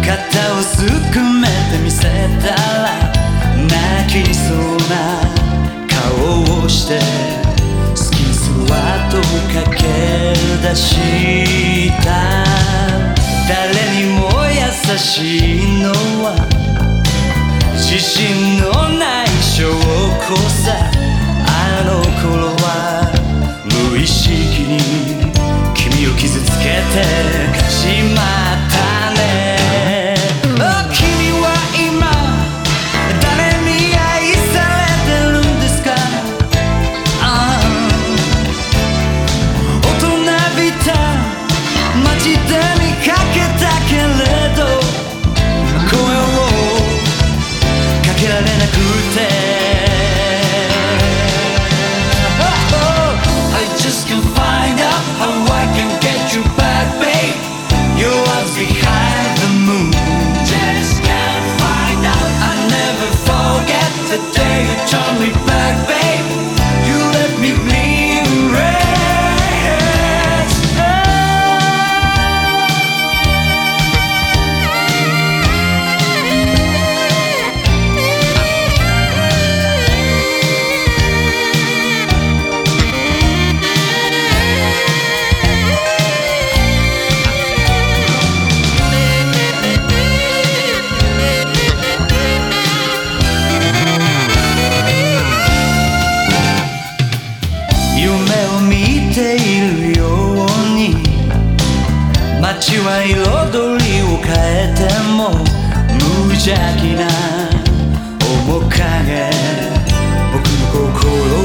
肩をすくめてみせたら泣きそうな顔をしてスキンスワットを駆け出した誰にも優しいのは自信のない証拠さあの頃は無意識に君を傷つけてかしまったね君は今誰に愛されてるんですか大人びた街で見かけたけれど声をかけられなくてTurn me back, babe. You let me bleed red. 夢を見ているように街は彩りを変えても無邪気な面影僕の心